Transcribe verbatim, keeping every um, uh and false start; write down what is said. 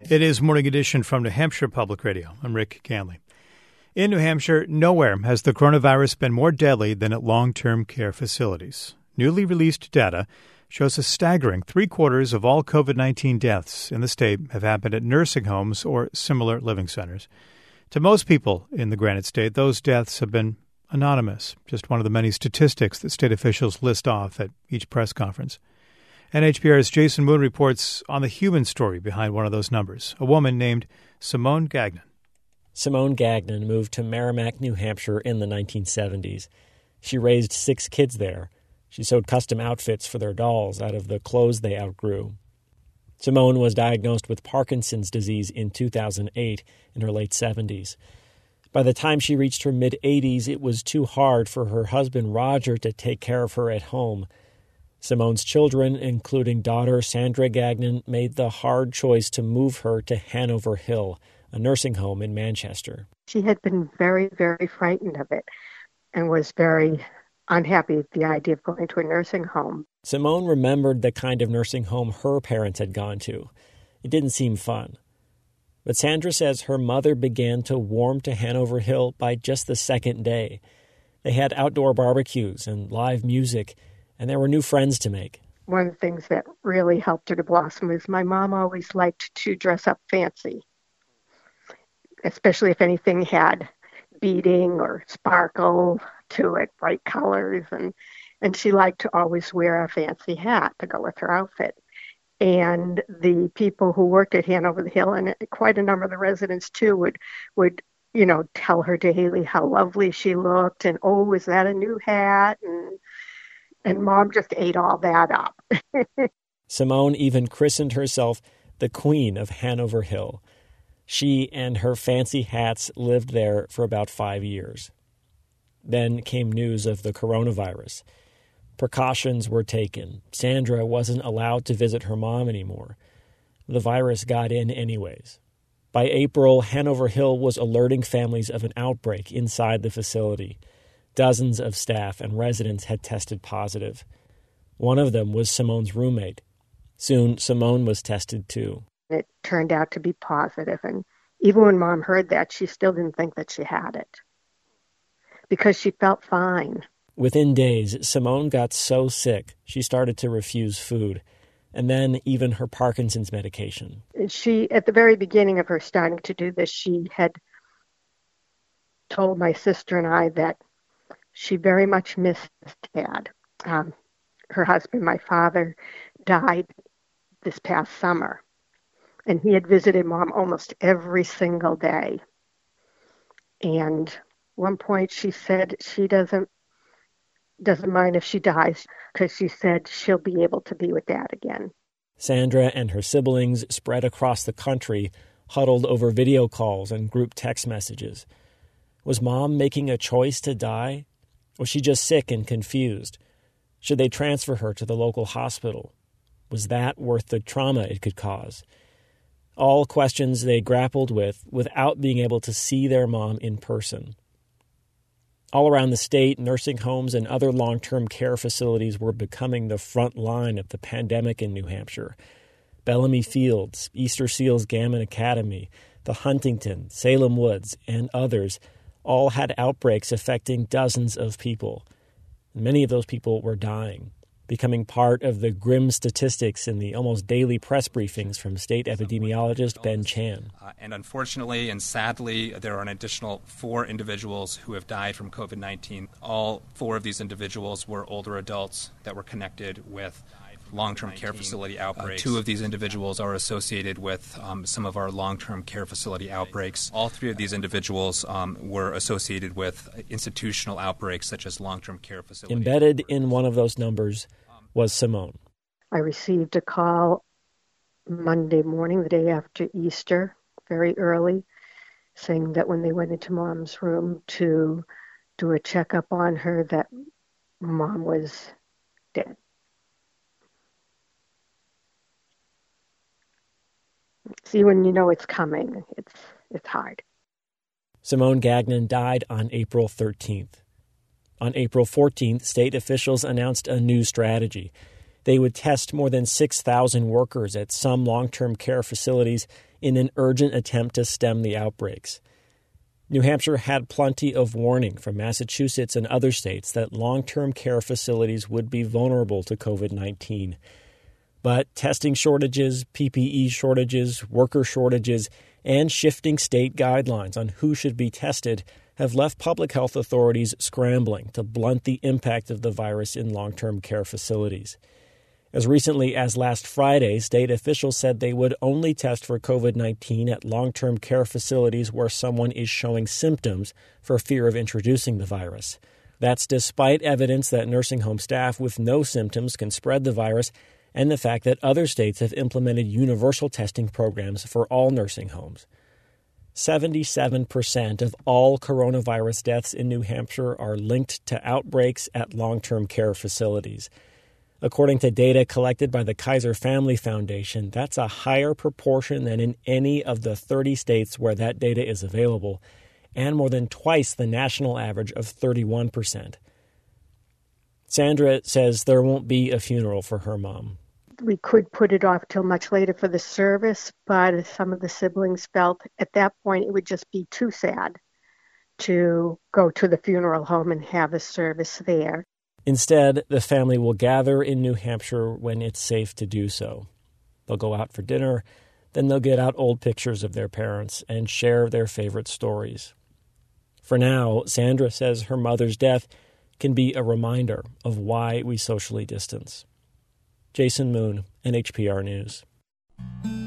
It is Morning Edition from New Hampshire Public Radio. I'm Rick Ganley. In New Hampshire, nowhere has the coronavirus been more deadly than at long-term care facilities. Newly released data shows a staggering three-quarters of all COVID nineteen deaths in the state have happened at nursing homes or similar living centers. To most people in the Granite State, those deaths have been anonymous, just one of the many statistics that state officials list off at each press conference. N H P R's Jason Moon reports on the human story behind one of those numbers, a woman named Simone Gagnon. Simone Gagnon moved to Merrimack, New Hampshire in the nineteen seventies. She raised six kids there. She sewed custom outfits for their dolls out of the clothes they outgrew. Simone was diagnosed with Parkinson's disease in two thousand eight in her late seventies. By the time she reached her mid-eighties, it was too hard for her husband Roger to take care of her at home. Simone's children, including daughter Sandra Gagnon, made the hard choice to move her to Hanover Hill, a nursing home in Manchester. She had been very, very frightened of it and was very unhappy with the idea of going to a nursing home. Simone remembered the kind of nursing home her parents had gone to. It didn't seem fun. But Sandra says her mother began to warm to Hanover Hill by just the second day. They had outdoor barbecues and live music, and there were new friends to make. One of the things that really helped her to blossom is my mom always liked to dress up fancy, especially if anything had beading or sparkle to it, bright colors. And, and she liked to always wear a fancy hat to go with her outfit. And the people who worked at Hanover Hill, and quite a number of the residents too, would, would you know, tell her daily how lovely she looked and, oh, is that a new hat? And And Mom just ate all that up. Simone even christened herself the Queen of Hanover Hill. She and her fancy hats lived there for about five years. Then came news of the coronavirus. Precautions were taken. Sandra wasn't allowed to visit her mom anymore. The virus got in anyways. By April, Hanover Hill was alerting families of an outbreak inside the facility. Dozens of staff and residents had tested positive. One of them was Simone's roommate. Soon, Simone was tested too. It turned out to be positive, and even when Mom heard that, she still didn't think that she had it because she felt fine. Within days, Simone got so sick she started to refuse food, and then even her Parkinson's medication. She, at the very beginning of her starting to do this, she had told my sister and I that she very much missed Dad. Um, her husband, my father, died this past summer, and he had visited Mom almost every single day. And at one point she said she doesn't doesn't mind if she dies because she said she'll be able to be with Dad again. Sandra and her siblings spread across the country, huddled over video calls and group text messages. Was Mom making a choice to die? Was she just sick and confused? Should they transfer her to the local hospital? Was that worth the trauma it could cause? All questions they grappled with without being able to see their mom in person. All around the state, nursing homes and other long-term care facilities were becoming the front line of the pandemic in New Hampshire. Bellamy Fields, Easter Seals Gammon Academy, the Huntington, Salem Woods, and others all had outbreaks affecting dozens of people. Many of those people were dying, becoming part of the grim statistics in the almost daily press briefings from state epidemiologist Ben Chan. Uh, and unfortunately and sadly, there are an additional four individuals who have died from COVID nineteen. All four of these individuals were older adults that were connected with long-term care facility outbreaks. Uh, two of these individuals are associated with um, some of our long-term care facility outbreaks. All three of these individuals um, were associated with institutional outbreaks such as long-term care facility. Embedded in one of those numbers was Simone. I received a call Monday morning, the day after Easter, very early, saying that when they went into Mom's room to do a checkup on her, that Mom was dead. See, when you know it's coming, it's it's hard. Simone Gagnon died on April thirteenth. On April fourteenth, state officials announced a new strategy. They would test more than six thousand workers at some long-term care facilities in an urgent attempt to stem the outbreaks. New Hampshire had plenty of warning from Massachusetts and other states that long-term care facilities would be vulnerable to covid nineteen. But testing shortages, P P E shortages, worker shortages, and shifting state guidelines on who should be tested have left public health authorities scrambling to blunt the impact of the virus in long-term care facilities. As recently as last Friday, state officials said they would only test for covid nineteen at long-term care facilities where someone is showing symptoms for fear of introducing the virus. That's despite evidence that nursing home staff with no symptoms can spread the virus, and the fact that other states have implemented universal testing programs for all nursing homes. seventy-seven percent of all coronavirus deaths in New Hampshire are linked to outbreaks at long-term care facilities. According to data collected by the Kaiser Family Foundation, that's a higher proportion than in any of the thirty states where that data is available, and more than twice the national average of thirty-one percent. Sandra says there won't be a funeral for her mom. We could put it off till much later for the service, but some of the siblings felt at that point it would just be too sad to go to the funeral home and have a service there. Instead, the family will gather in New Hampshire when it's safe to do so. They'll go out for dinner, then they'll get out old pictures of their parents and share their favorite stories. For now, Sandra says her mother's death can be a reminder of why we socially distance. Jason Moon, N H P R News.